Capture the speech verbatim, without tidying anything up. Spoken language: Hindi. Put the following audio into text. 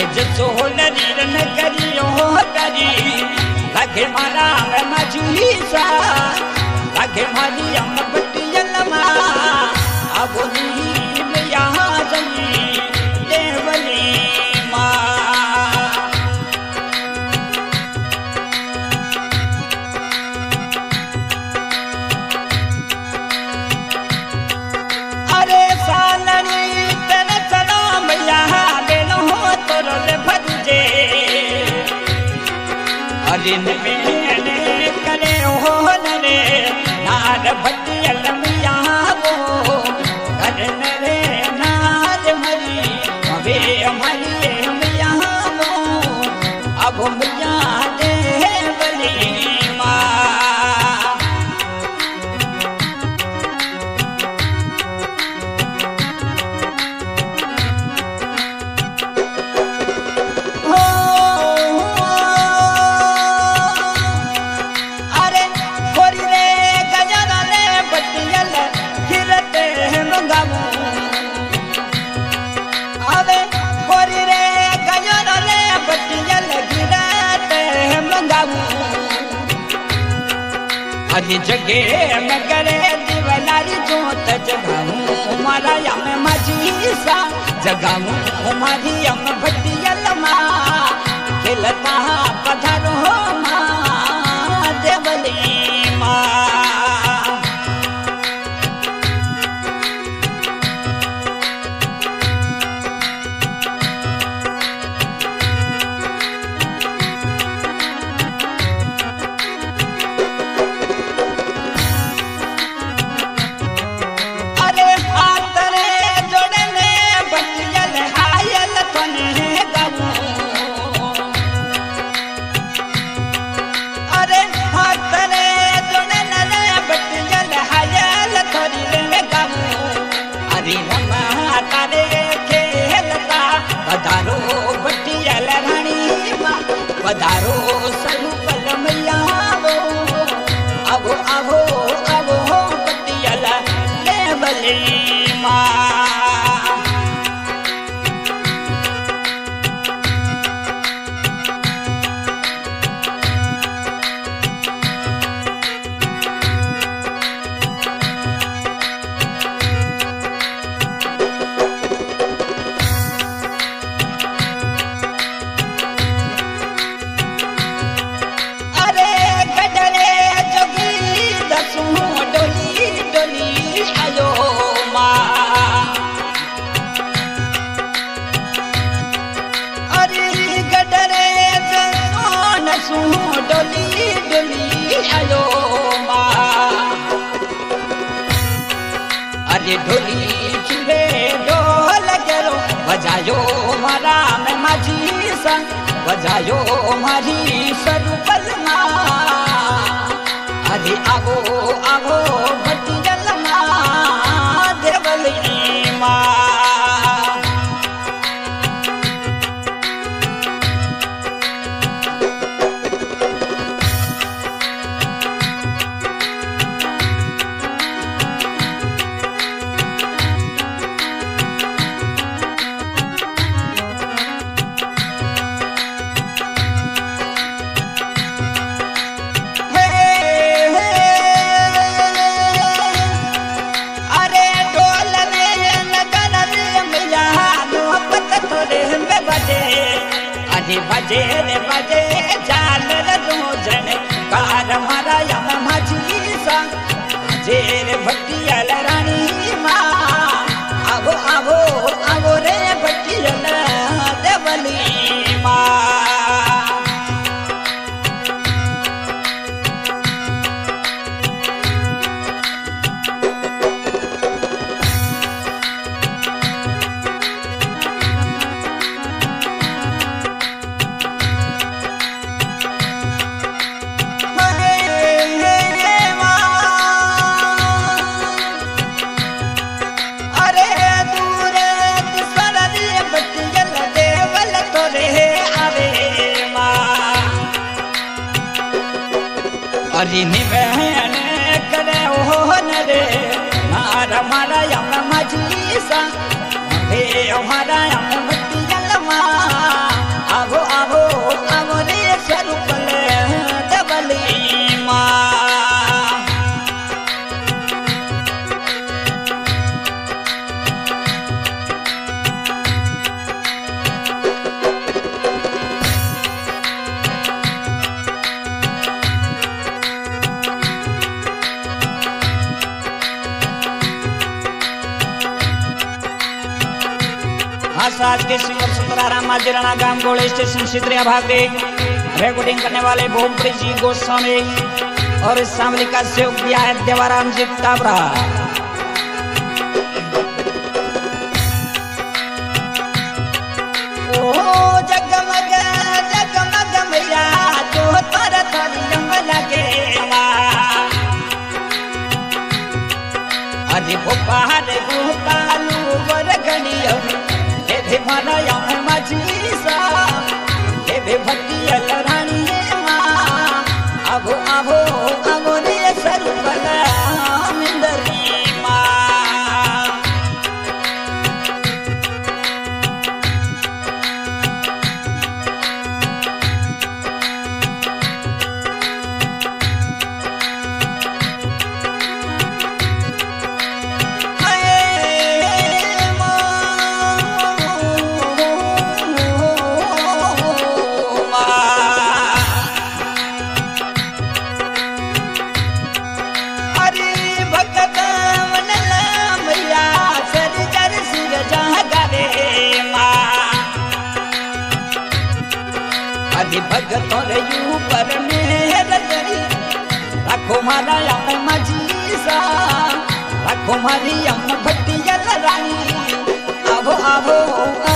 सोहनरी रन करियो करी लगे मारा मैं मजली सा लगे मारी हम बटियल मा अब नहीं मैं यहाँ जली देवली माँ अरे सालनी तेरे सलाम यहाँ देनो तोर भजे अरे मैंने करे हो नरे नार भटियल मिया वो करन रे नार मरी अबे हमारी मिया वो अब मिया दे बली माँ अरे जगे में करे दीवानारी जोत जगाऊं मारा यम मजी सा जगाऊं हमारी यम भटियल माँ खिलता पधारो माँ देवली माँ पधारो सरूपल मैया वो आवो आवो आवो पटियल देवली माँ डोली डोली आयो माँ अरे डोली चूल्हे ढोल करो बजायो मारा मैं माझी संग बजायो मारी स्वरूपल माँ अरे आवो आवो भटियल माँ देवली माँ बजे रे बजे जाल रोजन कार मारा यम माझी सा बजे रे भटियल रानी माँ आवो आवो आवो रे भटियल देवली माँ अरे निवेन करे हो नरे मारा मारा यम मजी सा हे हमारा यम भटियल माँ आज आज के सिंगर सुतराराम माजीराणा गांव गोले स्टेशन सिद्रिया भाग रिकॉर्डिंग करने वाले भोमप्री जी गोस्वामी और इस शामली का सहयोग दिया है देवाराम जी टाबरा। ओ जगमग जगमग मैया जो तर थरियम लगे अरे गोपाल गोपालू वरगणिया हे भनया माझी सा हे भटियल रानी मां अबो अबो अबो ने सरुपला मिंदरी मां भगत ऊपर मेहर करी रखो मारा यम माझी सा रखो मारी यम भटियल रानी आभो आभो